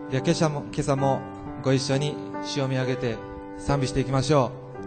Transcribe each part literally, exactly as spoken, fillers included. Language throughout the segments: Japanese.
では今朝も、今朝もご一緒に主を見上げて賛美していきましょう。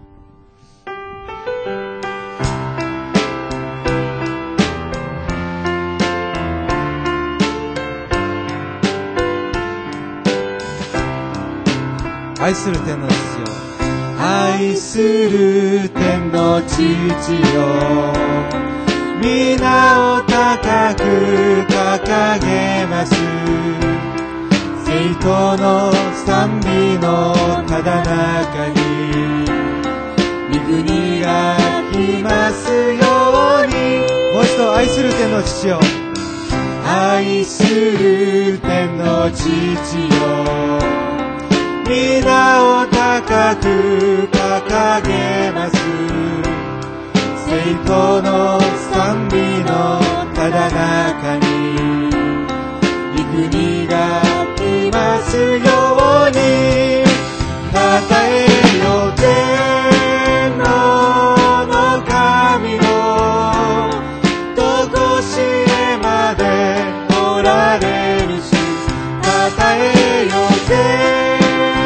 愛する天の父よ、愛する天の父よ、皆を高く掲げます。聖徒の賛美のただ中に御国が来ますように。もう一度、愛する天の父よ、愛する天の父よ、皆を高く掲げます。聖徒の賛美のただ中に御国が来ますように。たたえよ天の神のとこしえまでおられる主。たたえよ天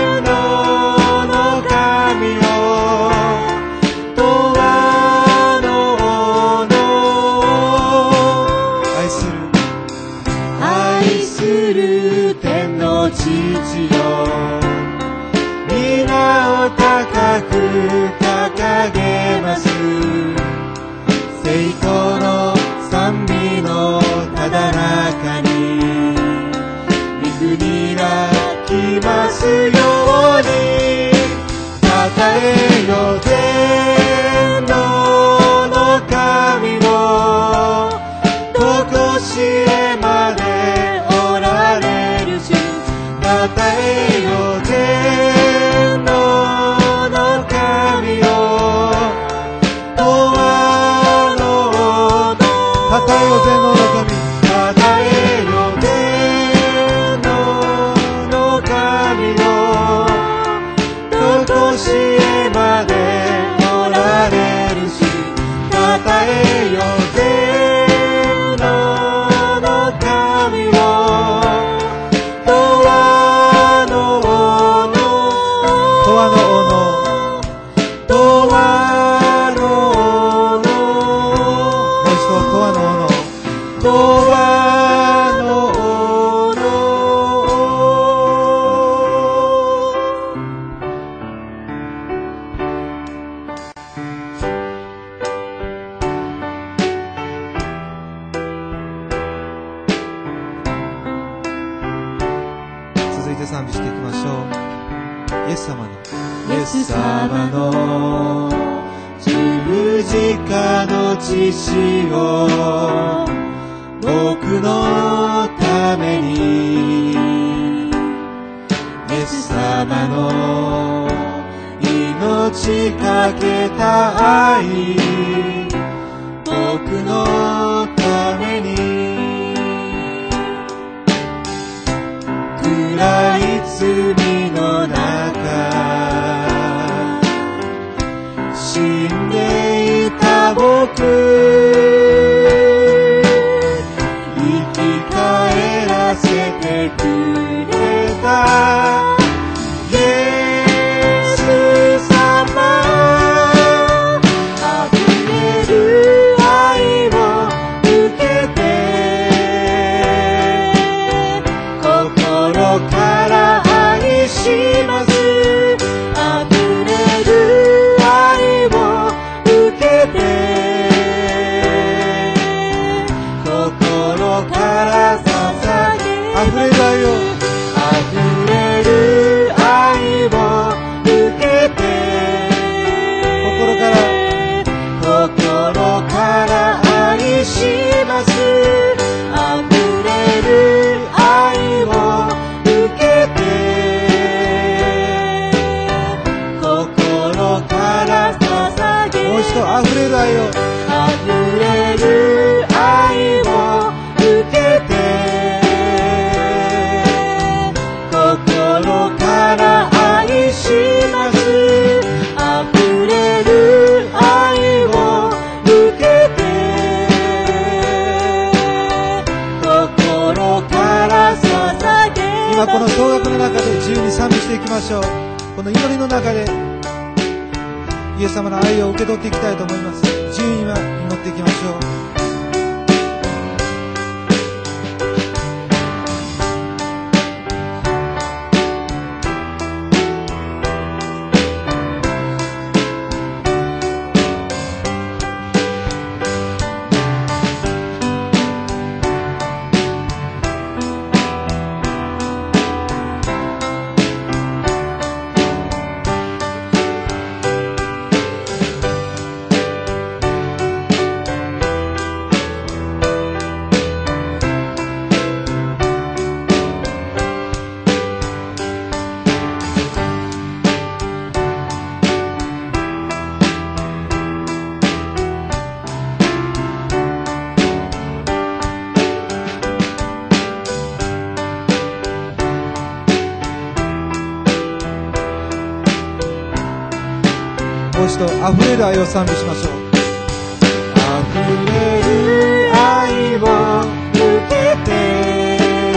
父よ、皆を高く掲げます。聖徒の賛美のただ中に御国が来ますように。たたえよ天の神のとこしえまでおられる主。たたえよ天の神よ、永遠の王。たたえよ天の神、たたえよ天の神よ、とこしえまでおられる主。たたえよ天の神よ、賛美していきましょう。イエス様のイエス様の十字架の血潮、僕のために。イエス様の命かけた愛、僕のために。暗い罪の中死んでいた僕、生き返らせてくれたイエス様。溢れる愛を受けて心から愛します。溢れる愛を受けて心から捧げます。溢れる愛を溢れる愛を受けて心から心から愛します。溢れる愛を受けて心から捧げ。もう一度、溢れる愛を溢れる愛を受けて心から愛します。溢れる愛を受けて心から捧げます。今このましょう。この祈りの中でイエス様の愛を受け取っていきたいと思います。自由には祈っていきましょう。もう一度あふれる愛を賛美しましょう。あふれる愛を受けて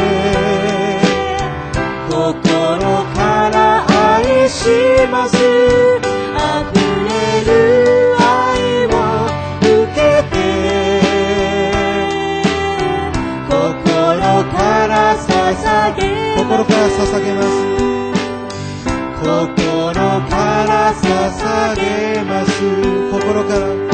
心から愛します。あふれる愛を受けて心から捧げ心から捧げます。心から捧げます。心から